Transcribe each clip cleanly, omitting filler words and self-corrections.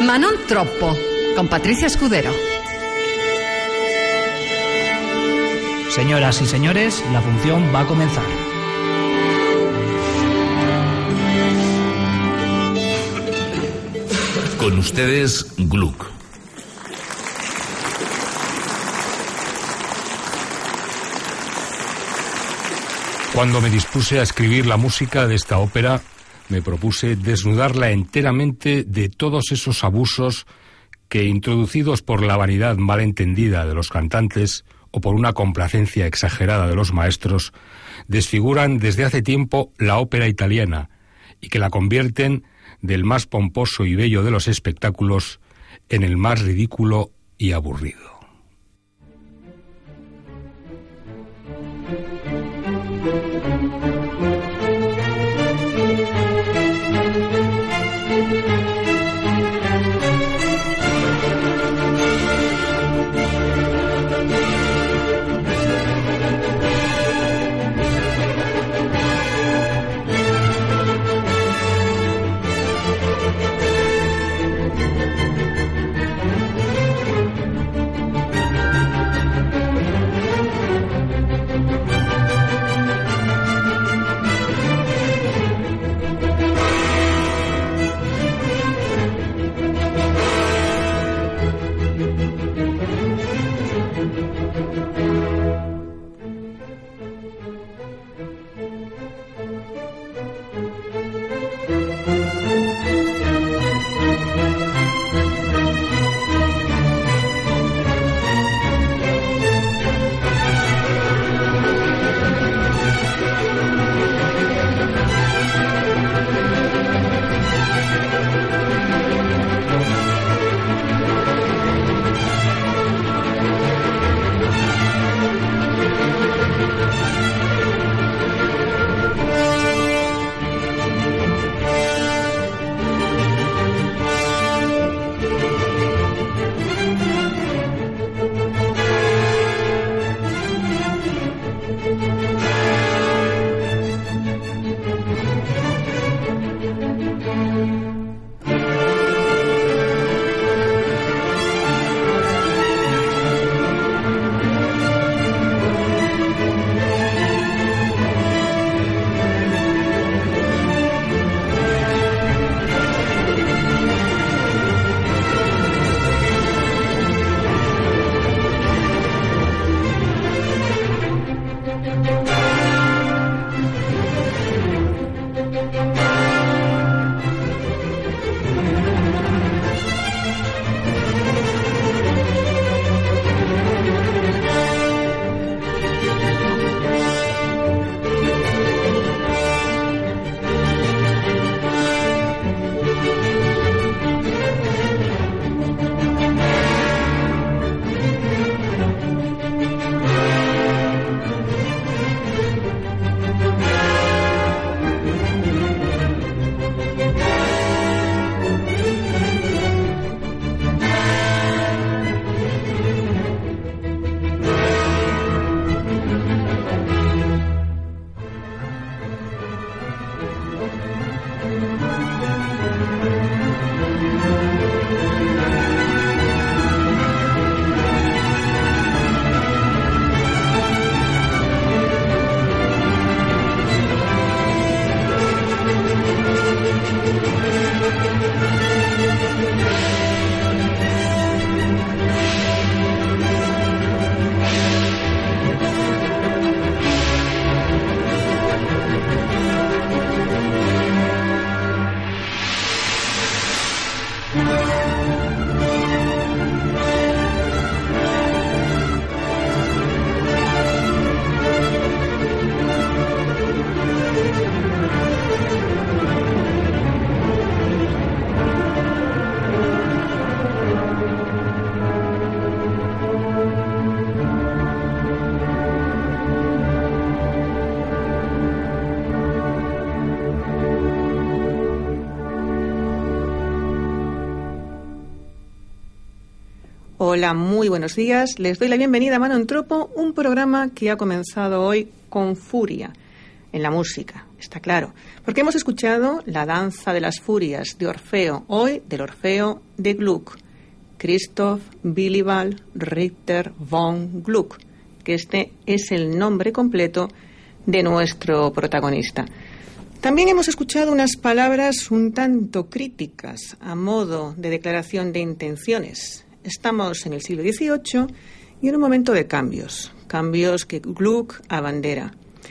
Ma non troppo, con Patricia Escudero. Señoras y señores, la función va a comenzar. Con ustedes, Gluck. Cuando me dispuse a escribir la música de esta ópera, me propuse desnudarla enteramente de todos esos abusos que, introducidos por la vanidad malentendida de los cantantes o por una complacencia exagerada de los maestros, desfiguran desde hace tiempo la ópera italiana y que la convierten del más pomposo y bello de los espectáculos en el más ridículo y aburrido. Hola, muy buenos días. Les doy la bienvenida a Mano en Tropo, un programa que ha comenzado hoy con furia en la música, está claro, porque hemos escuchado La danza de las furias de Orfeo, hoy del Orfeo de Gluck, Christoph Willibald Richter von Gluck, que este es el nombre completo de nuestro protagonista. También hemos escuchado unas palabras un tanto críticas a modo de declaración de intenciones. Estamos en el siglo XVIII y en un momento de cambios que Gluck abandera.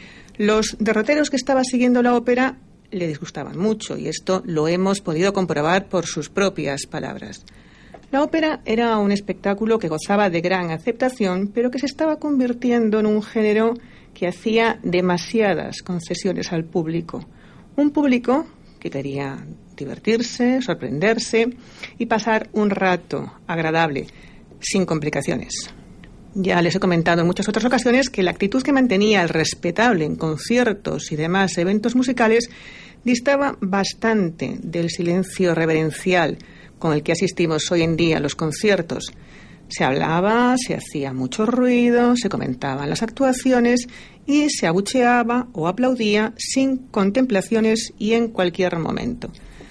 Los derroteros que estaba siguiendo la ópera le disgustaban mucho y esto lo hemos podido comprobar por sus propias palabras. La ópera era un espectáculo que gozaba de gran aceptación, pero que se estaba convirtiendo en un género que hacía demasiadas concesiones al público. Un público que quería divertirse, sorprenderse y pasar un rato agradable, sin complicaciones. Ya les he comentado en muchas otras ocasiones que la actitud que mantenía el respetable en conciertos y demás eventos musicales distaba bastante del silencio reverencial con el que asistimos hoy en día a los conciertos. Se hablaba, se hacía mucho ruido, se comentaban las actuaciones y se abucheaba o aplaudía sin contemplaciones y en cualquier momento.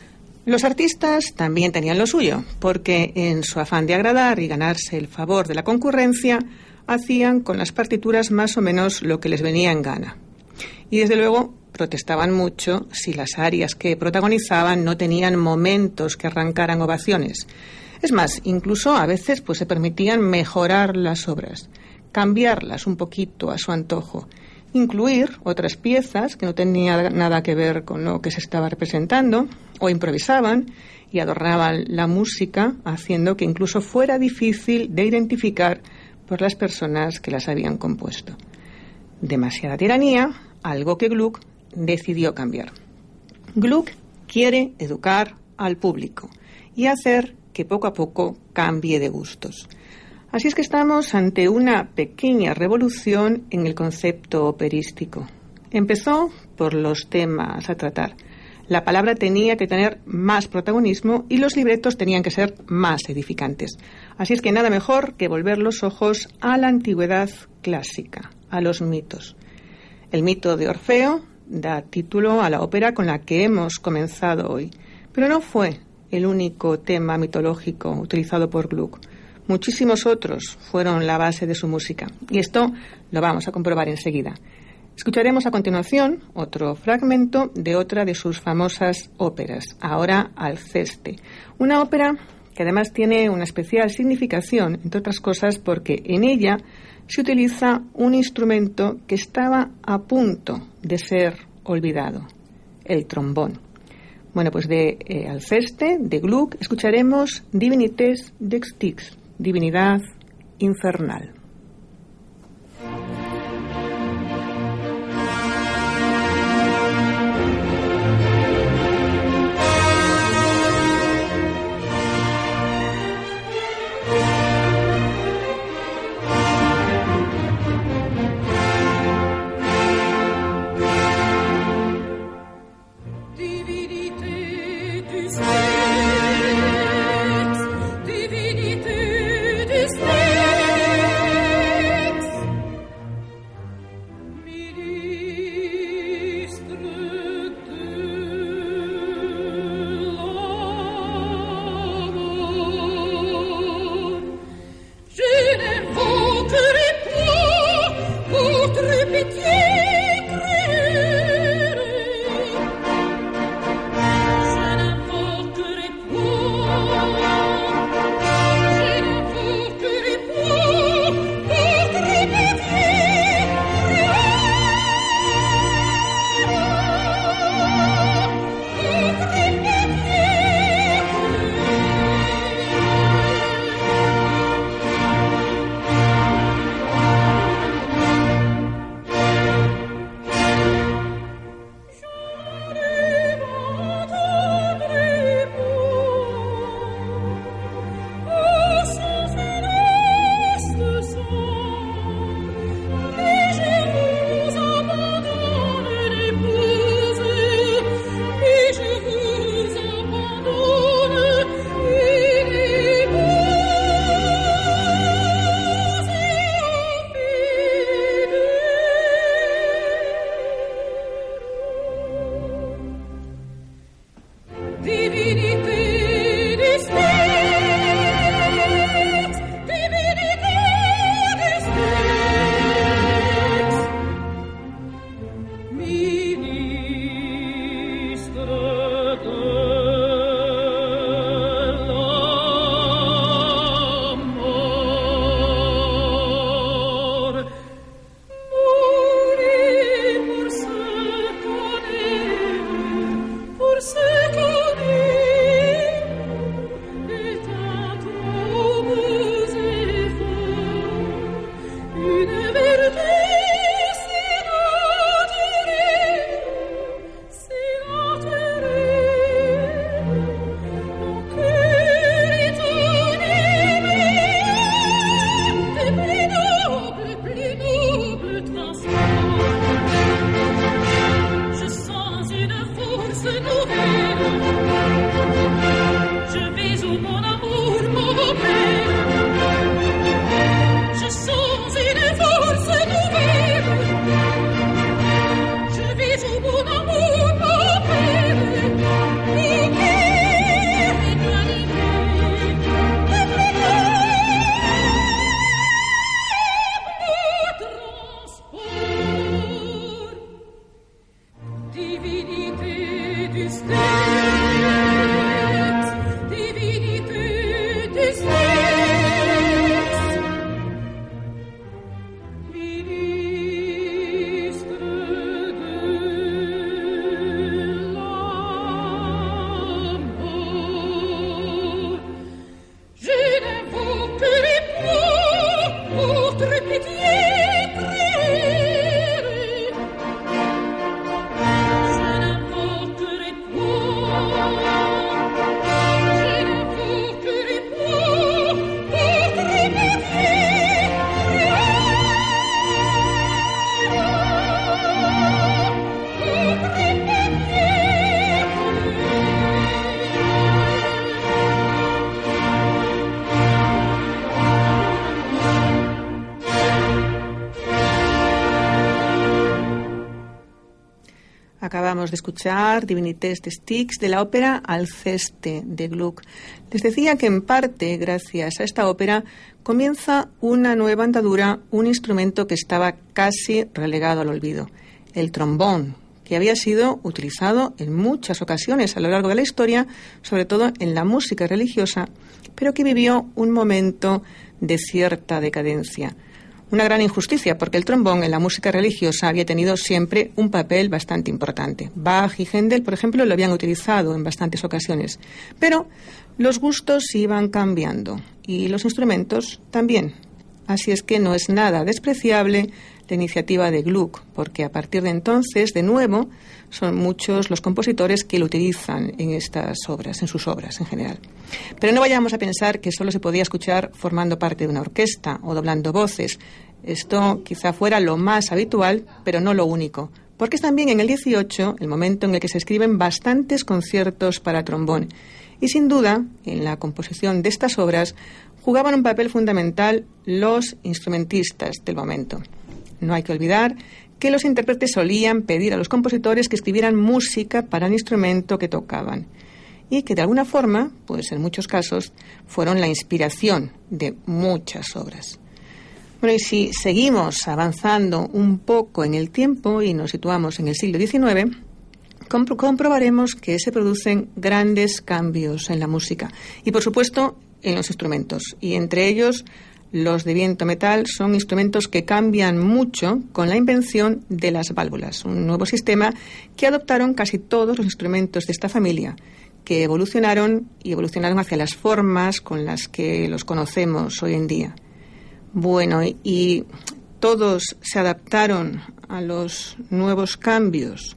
Los artistas también tenían lo suyo, porque en su afán de agradar y ganarse el favor de la concurrencia, hacían con las partituras más o menos lo que les venía en gana. Y desde luego protestaban mucho si las arias que protagonizaban no tenían momentos que arrancaran ovaciones. Es más, incluso a veces se permitían mejorar las obras, cambiarlas un poquito a su antojo, incluir otras piezas que no tenían nada que ver con lo que se estaba representando, o improvisaban y adornaban la música, haciendo que incluso fuera difícil de identificar por las personas que las habían compuesto. Demasiada tiranía, algo que Gluck decidió cambiar. Gluck quiere educar al público y hacer que poco a poco cambie de gustos. Así es que estamos ante una pequeña revolución en el concepto operístico. Empezó por los temas a tratar. La palabra tenía que tener más protagonismo y los libretos tenían que ser más edificantes. Así es que nada mejor que volver los ojos a la antigüedad clásica, a los mitos. El mito de Orfeo da título a la ópera con la que hemos comenzado hoy, pero no fue el único tema mitológico utilizado por Gluck. Muchísimos otros fueron la base de su música, y esto lo vamos a comprobar enseguida. Escucharemos a continuación otro fragmento de otra de sus famosas óperas, ahora Alceste, una ópera que además tiene una especial significación, entre otras cosas porque en ella se utiliza un instrumento que estaba a punto de ser olvidado, el trombón. Bueno, pues de Alceste, de Gluck, escucharemos Divinitas Dextix, Divinidad Infernal. Divinité du Acabamos de escuchar Divinités de Styx de la ópera Alceste de Gluck. Les decía que en parte, gracias a esta ópera, comienza una nueva andadura, un instrumento que estaba casi relegado al olvido, el trombón, que había sido utilizado en muchas ocasiones a lo largo de la historia, sobre todo en la música religiosa, pero que vivió un momento de cierta decadencia. Una gran injusticia, porque el trombón en la música religiosa había tenido siempre un papel bastante importante. Bach y Händel, por ejemplo, lo habían utilizado en bastantes ocasiones. Pero los gustos iban cambiando y los instrumentos también. Así es que no es nada despreciable la iniciativa de Gluck, porque a partir de entonces, de nuevo, son muchos los compositores que lo utilizan en estas obras, en sus obras en general. Pero no vayamos a pensar que solo se podía escuchar formando parte de una orquesta o doblando voces. Esto quizá fuera lo más habitual, pero no lo único, porque es también en el 18 el momento en el que se escriben bastantes conciertos para trombón. Y sin duda, en la composición de estas obras jugaban un papel fundamental los instrumentistas del momento. No hay que olvidar que los intérpretes solían pedir a los compositores que escribieran música para el instrumento que tocaban y que de alguna forma, pues en muchos casos, fueron la inspiración de muchas obras. Bueno, y si seguimos avanzando un poco en el tiempo y nos situamos en el siglo XIX, comprobaremos que se producen grandes cambios en la música y, por supuesto, en los instrumentos, y entre ellos los de viento metal son instrumentos que cambian mucho con la invención de las válvulas, un nuevo sistema que adoptaron casi todos los instrumentos de esta familia, que evolucionaron hacia las formas con las que los conocemos hoy en día. Bueno, y todos se adaptaron a los nuevos cambios.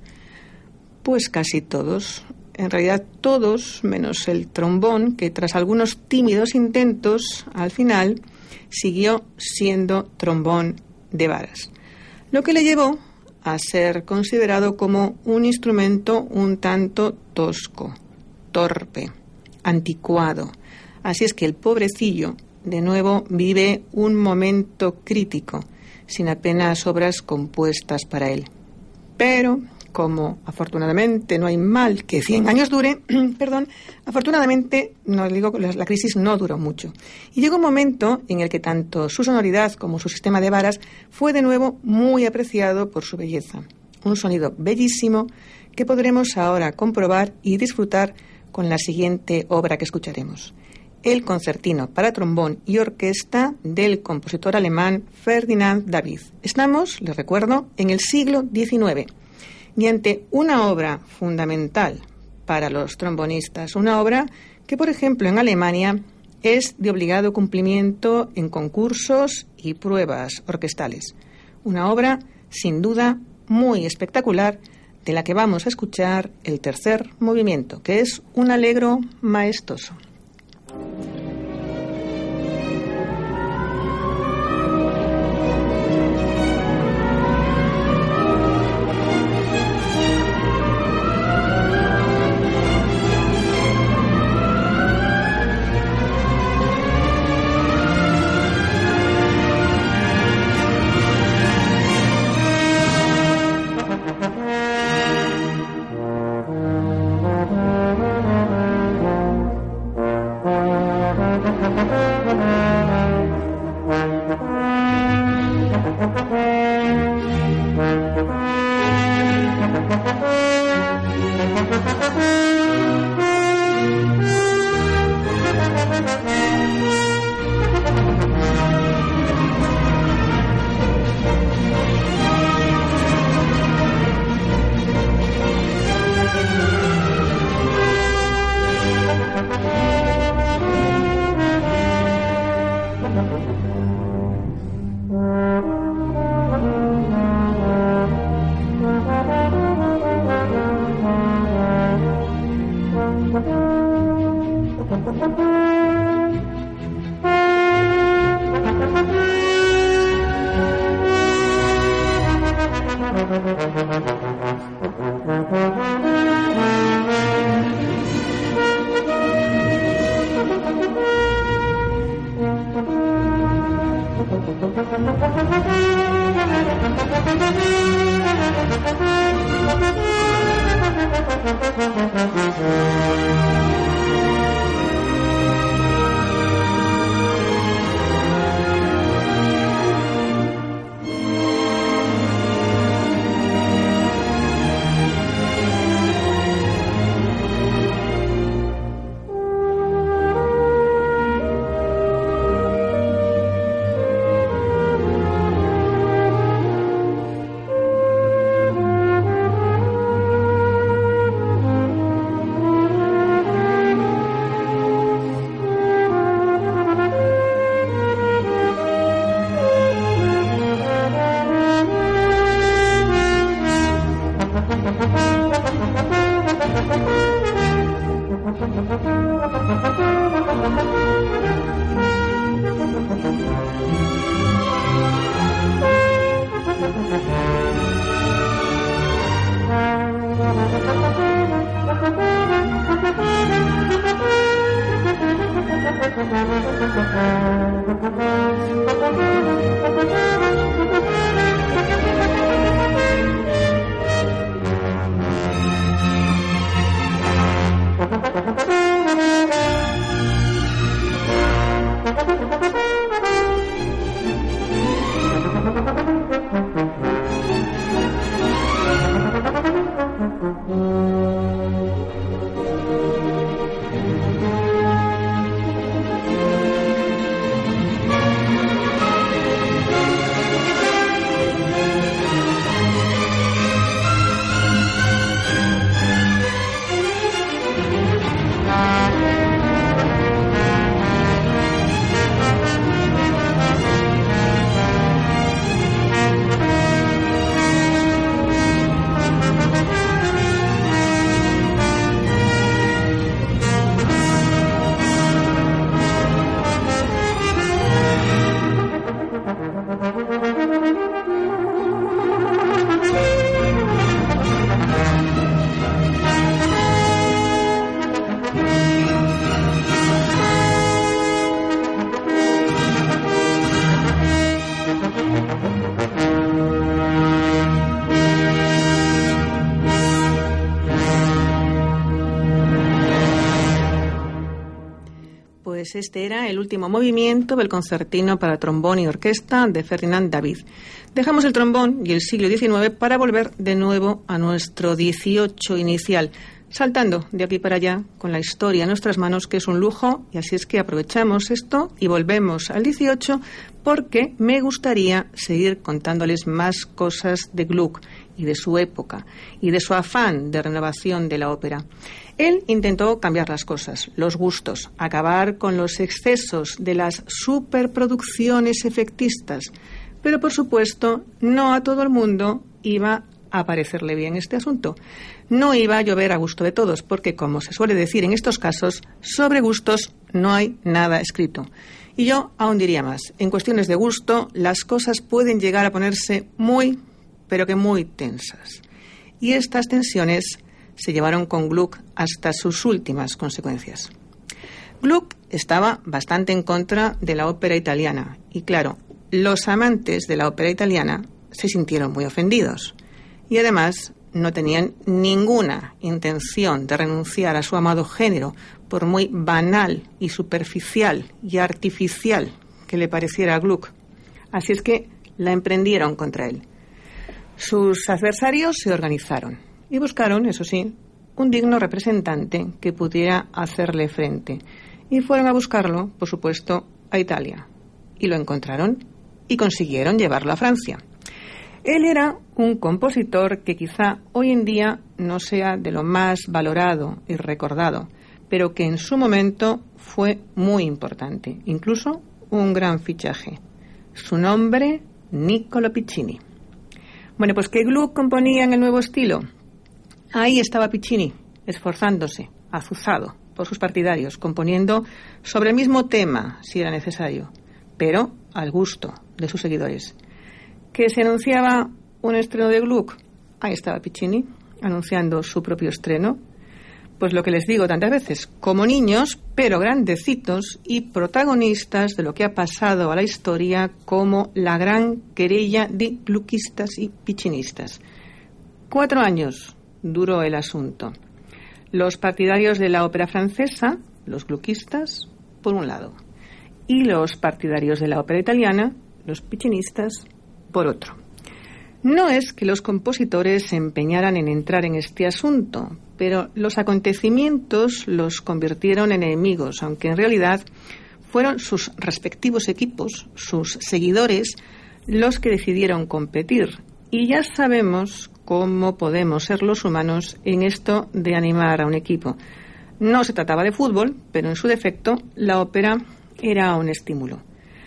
Pues casi todos. En realidad todos, menos el trombón, que tras algunos tímidos intentos, al final siguió siendo trombón de varas, lo que le llevó a ser considerado como un instrumento un tanto tosco, torpe, anticuado. Así es que el pobrecillo, de nuevo, vive un momento crítico, sin apenas obras compuestas para él. Pero, como afortunadamente no hay mal que 100 años dure, perdón, afortunadamente no digo que la crisis no duró mucho. Y llegó un momento en el que tanto su sonoridad como su sistema de varas fue de nuevo muy apreciado por su belleza. Un sonido bellísimo que podremos ahora comprobar y disfrutar con la siguiente obra que escucharemos. El concertino para trombón y orquesta del compositor alemán Ferdinand David. Estamos, les recuerdo, en el siglo XIX y ante una obra fundamental para los trombonistas, una obra que, por ejemplo, en Alemania es de obligado cumplimiento en concursos y pruebas orquestales. Una obra, sin duda, muy espectacular, de la que vamos a escuchar el tercer movimiento, que es un allegro maestoso. pues este era el último movimiento del concertino para trombón y orquesta de Ferdinand David. Dejamos el trombón y el siglo XIX para volver de nuevo a nuestro XVIII inicial, saltando de aquí para allá con la historia en nuestras manos, que es un lujo, y así es que aprovechamos esto y volvemos al XVIII porque me gustaría seguir contándoles más cosas de Gluck y de su época y de su afán de renovación de la ópera. Él intentó cambiar las cosas, los gustos, acabar con los excesos de las superproducciones efectistas, pero por supuesto no a todo el mundo iba a parecerle bien este asunto. No iba a llover a gusto de todos, porque como se suele decir en estos casos, sobre gustos no hay nada escrito. Y yo aún diría más, en cuestiones de gusto las cosas pueden llegar a ponerse muy, pero que muy tensas. Y estas tensiones se llevaron con Gluck hasta sus últimas consecuencias. Gluck estaba bastante en contra de la ópera italiana y claro, los amantes de la ópera italiana se sintieron muy ofendidos y además no tenían ninguna intención de renunciar a su amado género, por muy banal y superficial y artificial que le pareciera a Gluck. Así es que la emprendieron contra él. Sus adversarios se organizaron y buscaron, eso sí, un digno representante que pudiera hacerle frente. Y fueron a buscarlo, por supuesto, a Italia. Y lo encontraron y consiguieron llevarlo a Francia. Él era un compositor que quizá hoy en día no sea de lo más valorado y recordado, pero que en su momento fue muy importante, incluso un gran fichaje. Su nombre, Niccolo Piccini. Bueno, pues ¿qué Gluck componía en el nuevo estilo? Ahí estaba Piccini, esforzándose, azuzado por sus partidarios, componiendo sobre el mismo tema, si era necesario, pero al gusto de sus seguidores. ¿Que se anunciaba un estreno de Gluck? Ahí estaba Piccini, anunciando su propio estreno. Pues lo que les digo tantas veces, como niños, pero grandecitos y protagonistas de lo que ha pasado a la historia como la gran querella de gluckistas y piccinistas. 4 años duró el asunto. Los partidarios de la ópera francesa, los gluckistas, por un lado, y los partidarios de la ópera italiana, los piccinistas, por otro. No es que los compositores se empeñaran en entrar en este asunto, pero los acontecimientos los convirtieron en enemigos, aunque en realidad fueron sus respectivos equipos, sus seguidores, los que decidieron competir. Y ya sabemos cómo podemos ser los humanos en esto de animar a un equipo. No se trataba de fútbol, pero en su defecto la ópera era un estímulo.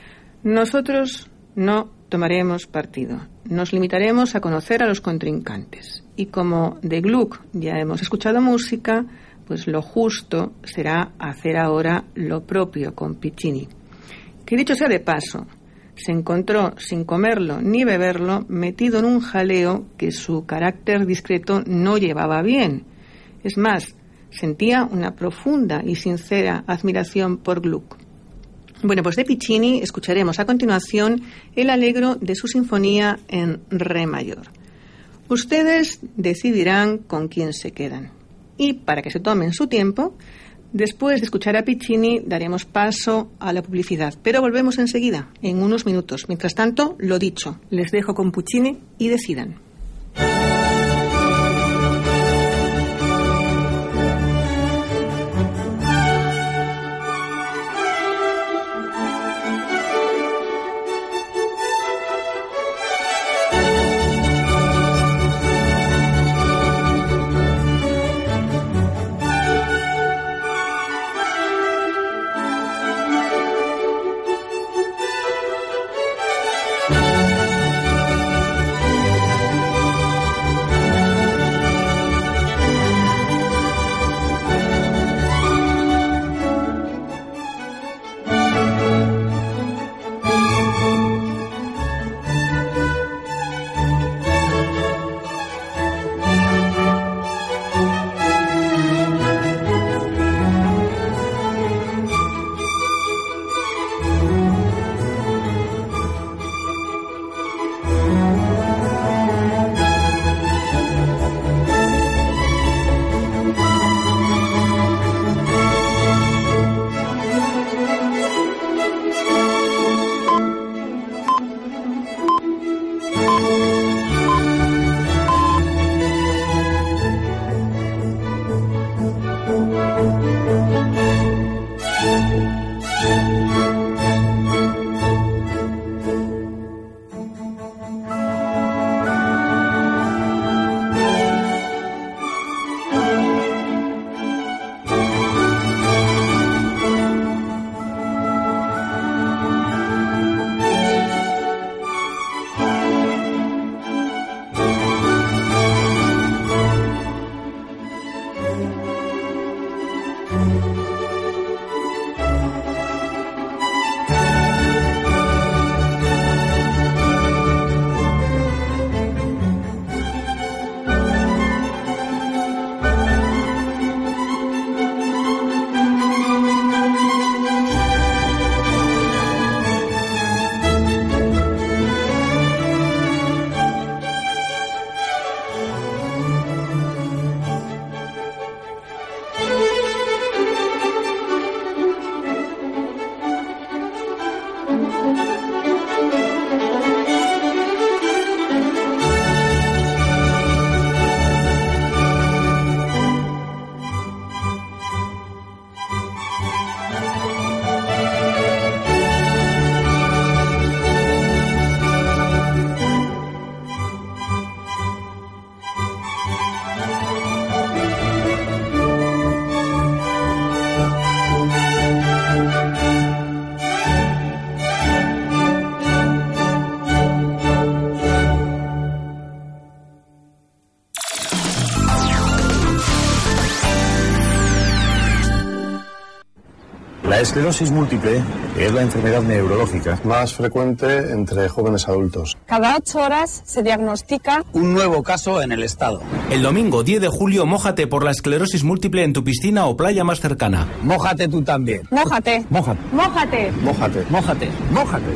Nosotros no tomaremos partido. Nos limitaremos a conocer a los contrincantes. Y como de Gluck ya hemos escuchado música, pues lo justo será hacer ahora lo propio con Piccini. Que dicho sea de paso, se encontró sin comerlo ni beberlo metido en un jaleo que su carácter discreto no llevaba bien. Es más, sentía una profunda y sincera admiración por Gluck. Bueno, pues de Piccini escucharemos a continuación el Allegro de su sinfonía en re mayor. Ustedes decidirán con quién se quedan. Y para que se tomen su tiempo, después de escuchar a Piccini daremos paso a la publicidad. Pero volvemos enseguida, en unos minutos. Mientras tanto, lo dicho, les dejo con Piccini y decidan. La esclerosis múltiple es la enfermedad neurológica más frecuente entre jóvenes adultos. Cada 8 horas se diagnostica un nuevo caso en el estado. El domingo 10 de julio, mójate por la esclerosis múltiple en tu piscina o playa más cercana. Mójate tú también. Mójate. Mójate. Mójate. Mójate. Mójate. Mójate.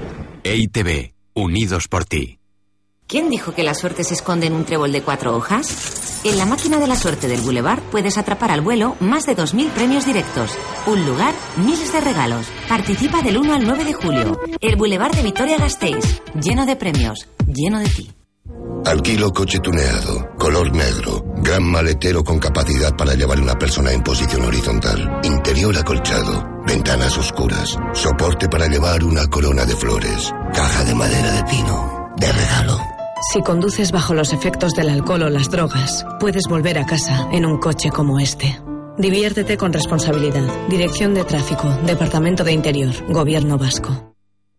EITB, unidos por ti. ¿Quién dijo que la suerte se esconde en un trébol de 4 hojas? En la máquina de la suerte del Boulevard puedes atrapar al vuelo más de 2.000 premios directos. Un lugar, miles de regalos. Participa del 1 al 9 de julio. El Boulevard de Vitoria-Gasteiz, lleno de premios, lleno de ti. Alquilo coche tuneado, color negro, gran maletero con capacidad para llevar una persona en posición horizontal, interior acolchado, ventanas oscuras, soporte para llevar una corona de flores, caja de madera de pino, de regalo. Si conduces bajo los efectos del alcohol o las drogas, puedes volver a casa en un coche como este. Diviértete con responsabilidad. Dirección de Tráfico, Departamento de Interior, Gobierno Vasco.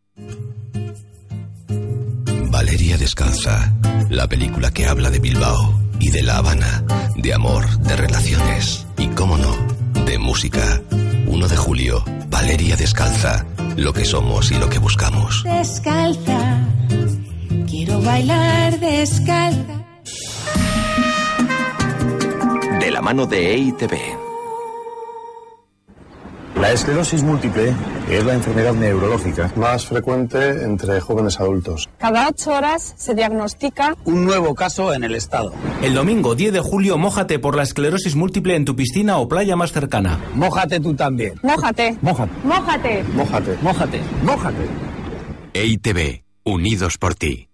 Valeria Descalza, la película que habla de Bilbao y de La Habana, de amor, de relaciones y, cómo no, de música. 1 de julio, Valeria Descalza, lo que somos y lo que buscamos. Descalza, quiero bailar descalza. De la mano de EITB. La esclerosis múltiple es la enfermedad neurológica más frecuente entre jóvenes adultos. Cada 8 horas se diagnostica un nuevo caso en el estado. El domingo 10 de julio, mójate por la esclerosis múltiple en tu piscina o playa más cercana. Mójate tú también. Mójate. Mójate. Mójate. Mójate. Mójate. Mójate. EITB, unidos por ti.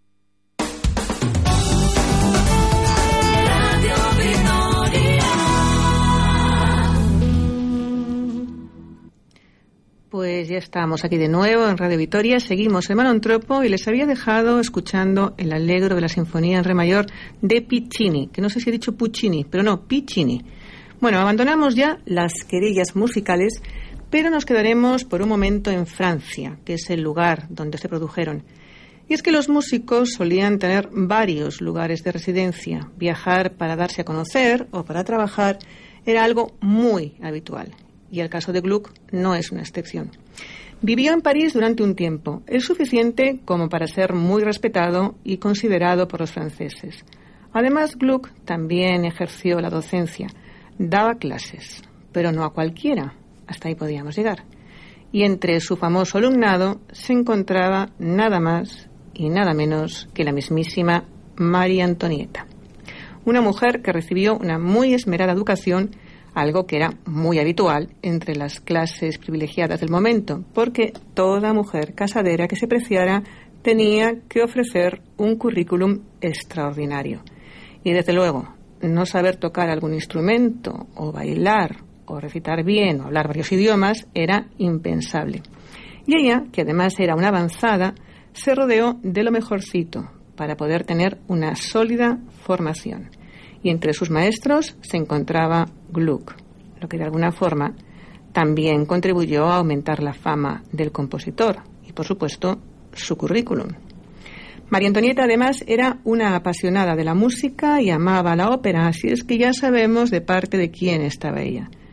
Pues ya estamos aquí de nuevo en Radio Vitoria, seguimos en Manontropo y les había dejado escuchando el Allegro de la Sinfonía en Re mayor de Piccini, que no sé si he dicho Puccini, pero no, Piccini. Bueno, abandonamos ya las querellas musicales, pero nos quedaremos por un momento en Francia, que es el lugar donde se produjeron. Y es que los músicos solían tener varios lugares de residencia. Viajar para darse a conocer o para trabajar era algo muy habitual. Y el caso de Gluck no es una excepción. Vivió en París durante un tiempo, el suficiente como para ser muy respetado y considerado por los franceses. Además, Gluck también ejerció la docencia, daba clases, pero no a cualquiera, hasta ahí podíamos llegar. Y entre su famoso alumnado se encontraba nada más y nada menos que la mismísima María Antonieta, una mujer que recibió una muy esmerada educación, algo que era muy habitual entre las clases privilegiadas del momento, porque toda mujer casadera que se preciara tenía que ofrecer un currículum extraordinario. Y desde luego, no saber tocar algún instrumento, o bailar, o recitar bien, o hablar varios idiomas, era impensable. Y ella, que además era una avanzada, se rodeó de lo mejorcito para poder tener una sólida formación. Y entre sus maestros se encontraba Gluck, lo que de alguna forma también contribuyó a aumentar la fama del compositor y, por supuesto, su currículum. María Antonieta, además, era una apasionada de la música y amaba la ópera, así es que ya sabemos de parte de quién estaba ella.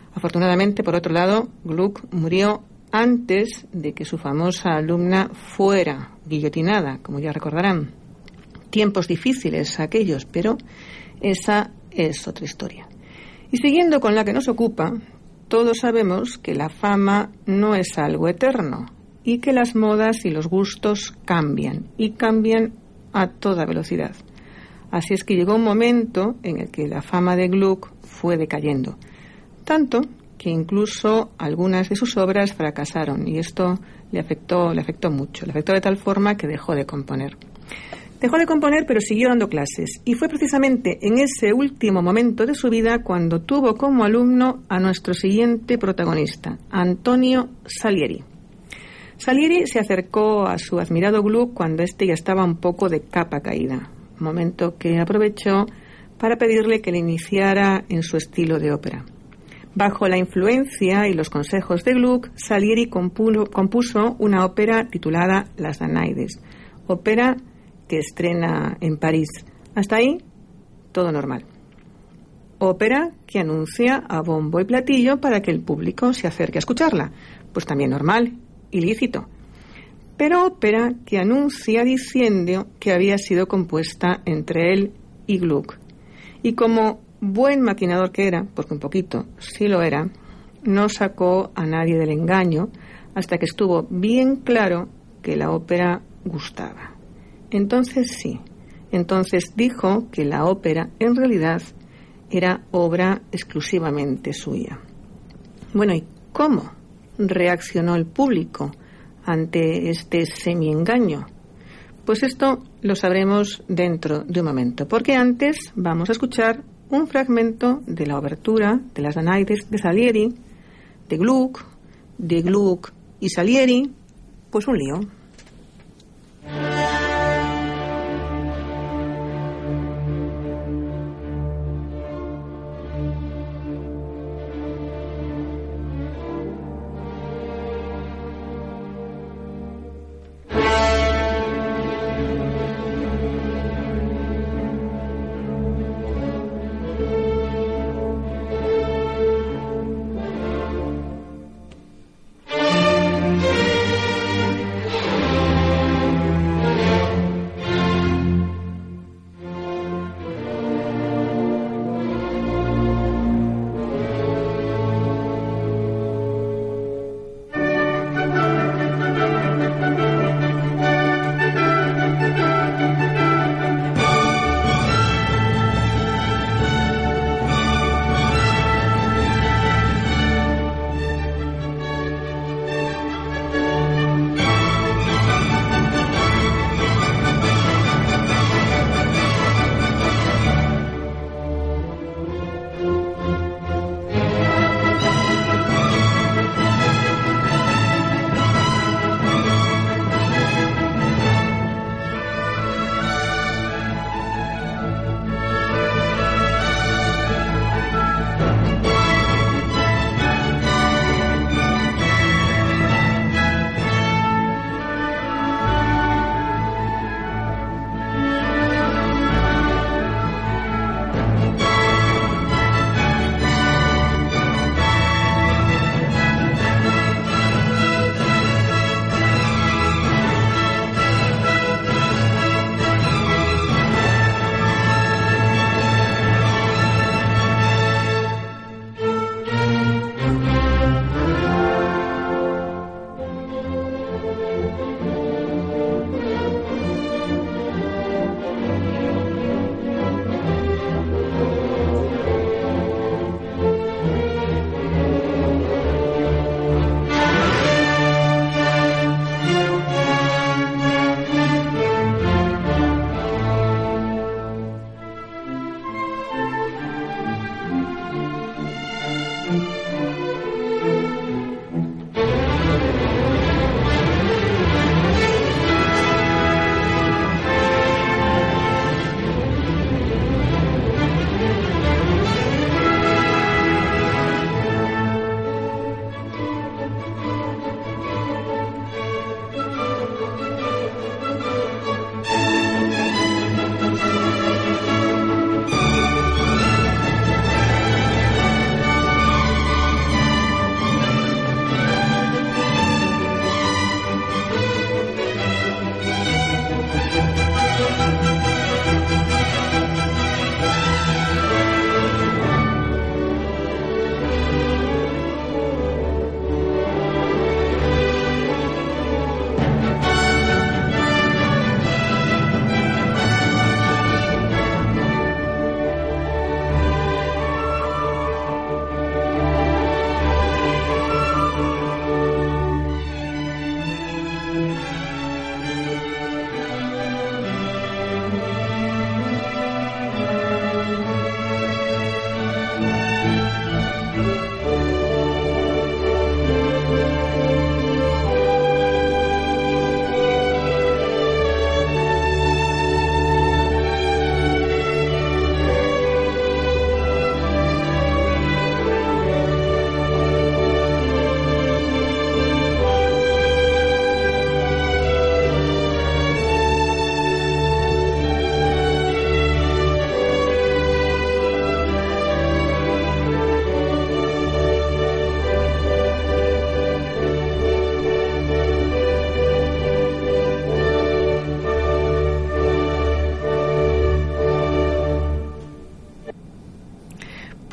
Afortunadamente, por otro lado, Gluck murió antes de que su famosa alumna fuera guillotinada, como ya recordarán. Tiempos difíciles aquellos, pero esa es otra historia. Y siguiendo con la que nos ocupa, todos sabemos que la fama no es algo eterno y que las modas y los gustos cambian, y cambian a toda velocidad. Así es que llegó un momento en el que la fama de Gluck fue decayendo, tanto que incluso algunas de sus obras fracasaron, y esto le afectó mucho. Le afectó de tal forma que dejó de componer. Dejó de componer, pero siguió dando clases, y fue precisamente en ese último momento de su vida cuando tuvo como alumno a nuestro siguiente protagonista, Antonio Salieri. Salieri se acercó a su admirado Gluck cuando éste ya estaba un poco de capa caída, momento que aprovechó para pedirle que le iniciara en su estilo de ópera. Bajo la influencia y los consejos de Gluck, Salieri compuso una ópera titulada Las Danaides, ópera que estrena en París. Hasta ahí, todo normal. Ópera que anuncia a bombo y platillo para que el público se acerque a escucharla. Pues también normal y lícito. Pero ópera que anuncia diciendo que había sido compuesta entre él y Gluck. Y como buen maquinador que era, porque un poquito sí lo era, no sacó a nadie del engaño hasta que estuvo bien claro que la ópera gustaba. Entonces dijo que la ópera en realidad era obra exclusivamente suya. Bueno, ¿y cómo reaccionó el público ante este semi-engaño? Pues esto lo sabremos dentro de un momento, porque antes vamos a escuchar un fragmento de la obertura de las Danaides de Salieri, de Gluck y Salieri, pues un lío.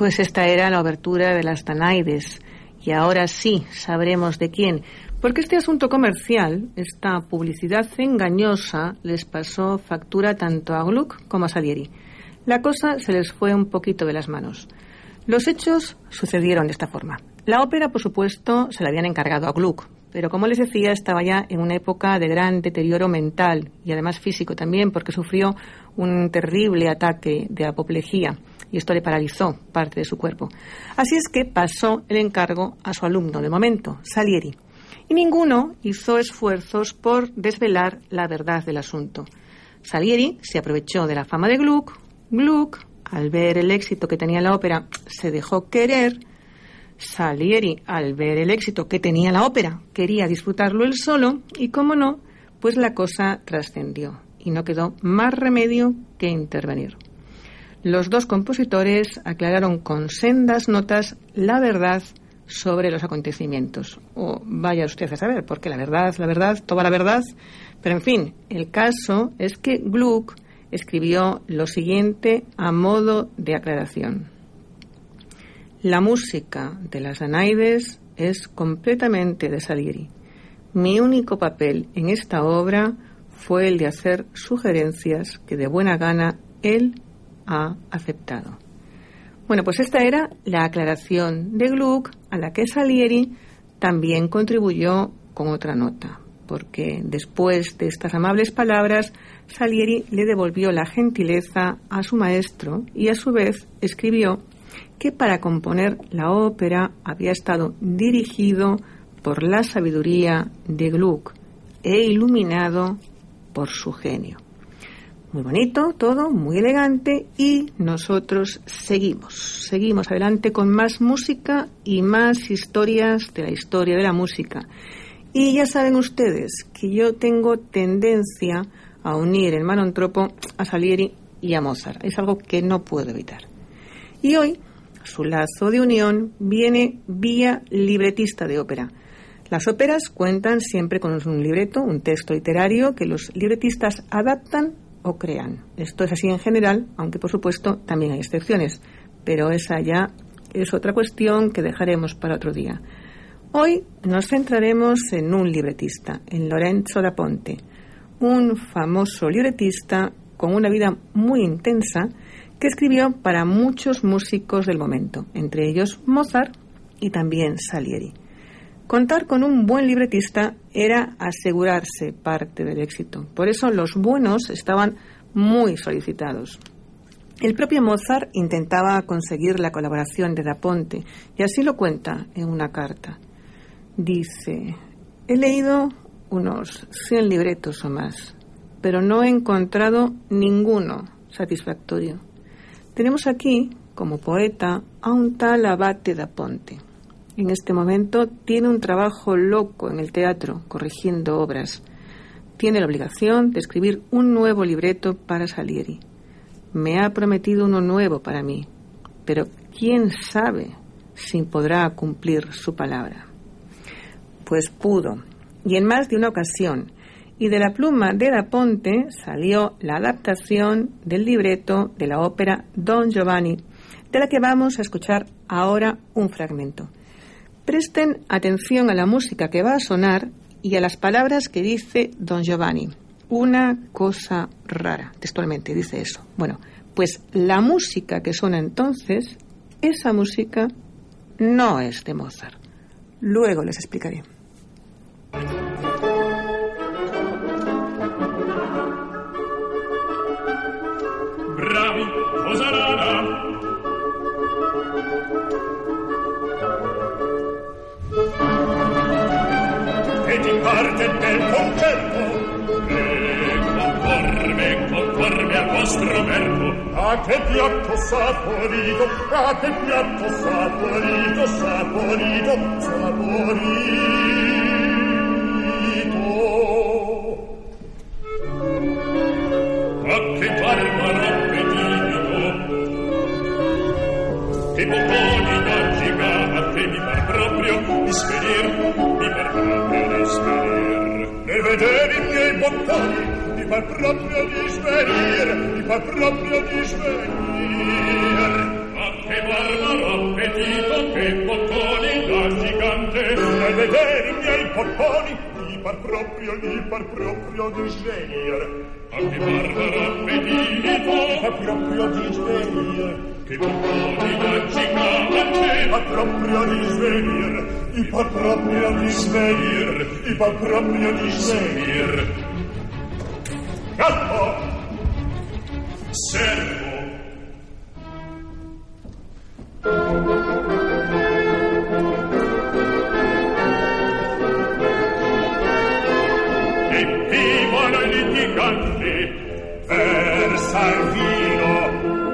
Pues esta era la obertura de las Danaides. Y ahora sí sabremos de quién. Porque este asunto comercial, esta publicidad engañosa, les pasó factura tanto a Gluck como a Salieri. La cosa se les fue un poquito de las manos. Los hechos sucedieron de esta forma. La ópera, por supuesto, se la habían encargado a Gluck, pero como les decía, estaba ya en una época de gran deterioro mental y además físico también, porque sufrió un terrible ataque de apoplejía y esto le paralizó parte de su cuerpo. Así es que pasó el encargo a su alumno de momento, Salieri. Y ninguno hizo esfuerzos por desvelar la verdad del asunto. Salieri se aprovechó de la fama de Gluck. Gluck, al ver el éxito que tenía la ópera, se dejó querer. Salieri, al ver el éxito que tenía la ópera, quería disfrutarlo él solo. Y cómo no, pues la cosa trascendió. Y no quedó más remedio que intervenir. Los dos compositores aclararon con sendas notas la verdad sobre los acontecimientos. O vaya usted a saber, porque la verdad, toda la verdad. Pero en fin, el caso es que Gluck escribió lo siguiente a modo de aclaración. La música de las Danaides es completamente de Salieri. Mi único papel en esta obra fue el de hacer sugerencias que de buena gana él ha aceptado. Bueno, pues esta era la aclaración de Gluck, a la que Salieri también contribuyó con otra nota, porque después de estas amables palabras, Salieri le devolvió la gentileza a su maestro y a su vez escribió que para componer la ópera había estado dirigido por la sabiduría de Gluck e iluminado por su genio. Muy bonito todo, muy elegante, y nosotros seguimos adelante con más música y más historias de la historia de la música. Y ya saben ustedes que yo tengo tendencia a unir en Manontropo a Salieri y a Mozart. Es algo que no puedo evitar. Y hoy su lazo de unión viene vía libretista de ópera. Las óperas cuentan siempre con un libreto, un texto literario que los libretistas adaptan o crean. Esto es así en general, aunque por supuesto también hay excepciones, pero esa ya es otra cuestión que dejaremos para otro día. Hoy nos centraremos en un libretista, en Lorenzo da Ponte, un famoso libretista con una vida muy intensa que escribió para muchos músicos del momento, entre ellos Mozart y también Salieri. Contar con un buen libretista era asegurarse parte del éxito. Por eso los buenos estaban muy solicitados. El propio Mozart intentaba conseguir la colaboración de da Ponte, y así lo cuenta en una carta. Dice: he leído unos 100 libretos o más, pero no he encontrado ninguno satisfactorio. Tenemos aquí, como poeta, a un tal Abate da Ponte. En este momento tiene un trabajo loco en el teatro, corrigiendo obras. Tiene la obligación de escribir un nuevo libreto para Salieri. Me ha prometido uno nuevo para mí, pero quién sabe si podrá cumplir su palabra. Pues pudo, y en más de una ocasión, y de la pluma de da Ponte salió la adaptación del libreto de la ópera Don Giovanni, de la que vamos a escuchar ahora un fragmento. Presten atención a la música que va a sonar y a las palabras que dice Don Giovanni. Una cosa rara, textualmente dice eso. Bueno, pues la música que suena entonces, esa música no es de Mozart. Luego les explicaré. Bravi, cosa rara. E di parte del concerto e conforme al vostro verbo. A che piatto saporito, a che piatto saporito, saporito, saporito. A che barbaro appetito, che bocconi d'argiga, a che mi par proprio di spedir, mi par proprio di spedir. E vedere i miei bocconi, mi par proprio di sverir, mi par proprio di sverir. A che che barbaro appetito, che bottoni da gigante, e vedere i miei popponi, gli par proprio di svenir. A che barbaro appetito, a proprio di svenir, che bottoni da gigante, a proprio di svenir, i par proprio di svenir, i par proprio di svenir. Capo! Servo! E vivono i litiganti versa il vino.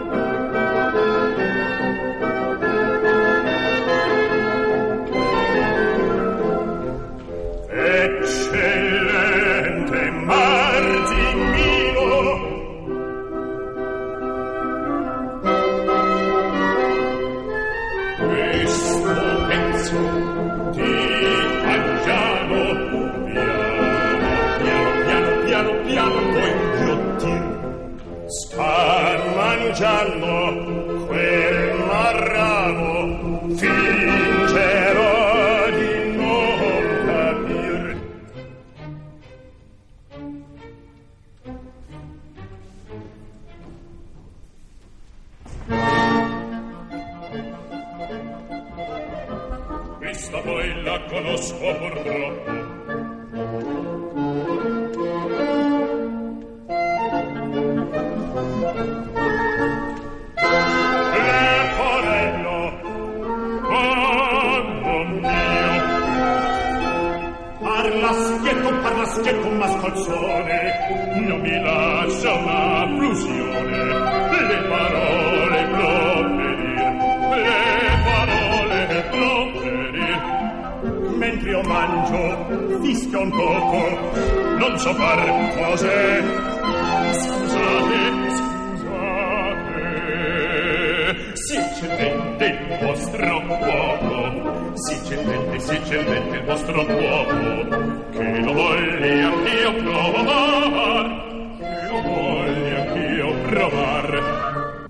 Eccellente Martimino, questo pezzo di mangiano piano puoi inghiottire. Sta mangiando quel marrano, fingerò di non capire. Questa poi la conosco purtroppo. Leporello, mondo mio, parla schietto mascalzone, non mi lascia una prusione, le parole blopperir, mentre io mangio, fischio un poco, non so far cose, scusate, si eccellente il vostro cuoco, si eccellente il vostro cuoco, che lo voglia anch'io provar.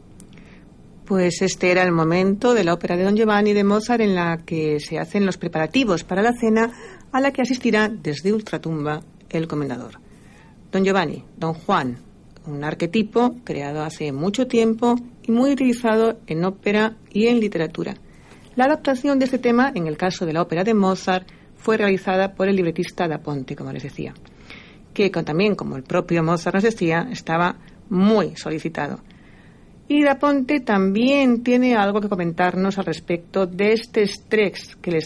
Pues este era el momento de la ópera de Don Giovanni de Mozart en la que se hacen los preparativos para la cena a la que asistirá desde ultratumba el comendador. Don Giovanni, Don Juan, un arquetipo creado hace mucho tiempo y muy utilizado en ópera y en literatura. La adaptación de este tema, en el caso de la ópera de Mozart, fue realizada por el libretista Da Ponte, como les decía, que también, como el propio Mozart nos decía, estaba muy solicitado. Y Da Ponte también tiene algo que comentarnos al respecto de este estrés que le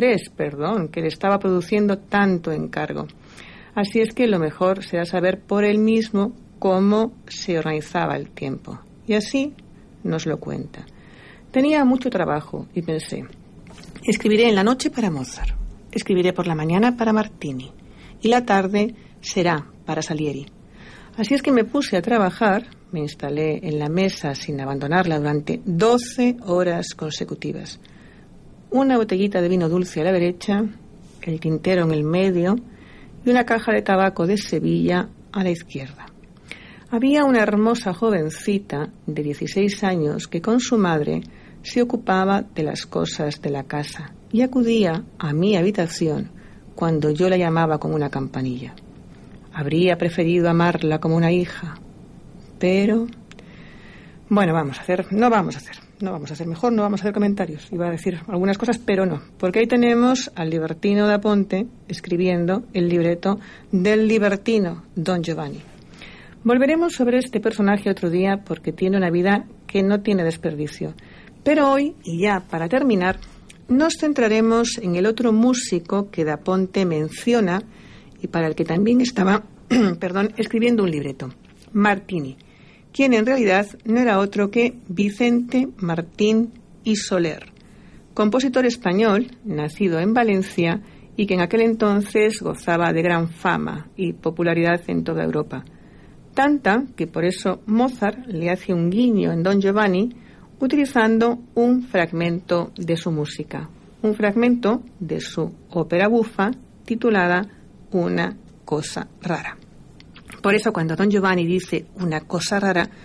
estaba produciendo tanto encargo. Así es que lo mejor será saber por él mismo cómo se organizaba el tiempo. Y así nos lo cuenta. Tenía mucho trabajo y pensé, escribiré en la noche para Mozart, escribiré por la mañana para Martini y la tarde será para Salieri. Así es que me puse a trabajar, me instalé en la mesa sin abandonarla durante 12 horas consecutivas. Una botellita de vino dulce a la derecha, el tintero en el medio y una caja de tabaco de Sevilla a la izquierda. Había una hermosa jovencita de 16 años que con su madre se ocupaba de las cosas de la casa y acudía a mi habitación cuando yo la llamaba con una campanilla. Habría preferido amarla como una hija, pero... Bueno, mejor no vamos a hacer comentarios. Iba a decir algunas cosas, pero no, porque ahí tenemos al libertino Da Ponte escribiendo el libreto del libertino Don Giovanni. Volveremos sobre este personaje otro día porque tiene una vida que no tiene desperdicio. Pero hoy, y ya para terminar, nos centraremos en el otro músico que Da Ponte menciona y para el que también estaba escribiendo un libreto, Martini, quien en realidad no era otro que Vicente Martín y Soler, compositor español, nacido en Valencia y que en aquel entonces gozaba de gran fama y popularidad en toda Europa. Tanta que por eso Mozart le hace un guiño en Don Giovanni utilizando un fragmento de su música, un fragmento de su ópera bufa titulada Una cosa rara. Por eso cuando Don Giovanni dice una cosa rara,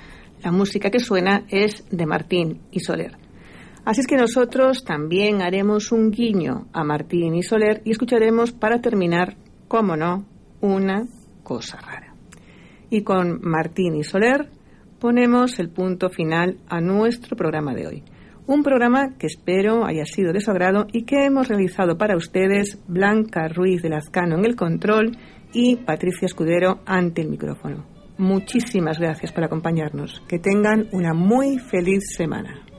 La música que suena es de Martín y Soler. Así es que nosotros también haremos un guiño a Martín y Soler y escucharemos para terminar, cómo no, una cosa rara. Y con Martín y Soler ponemos el punto final a nuestro programa de hoy. Un programa que espero haya sido de su agrado y que hemos realizado para ustedes Blanca Ruiz de Lazcano en el control y Patricia Escudero ante el micrófono. Muchísimas gracias por acompañarnos. Que tengan una muy feliz semana.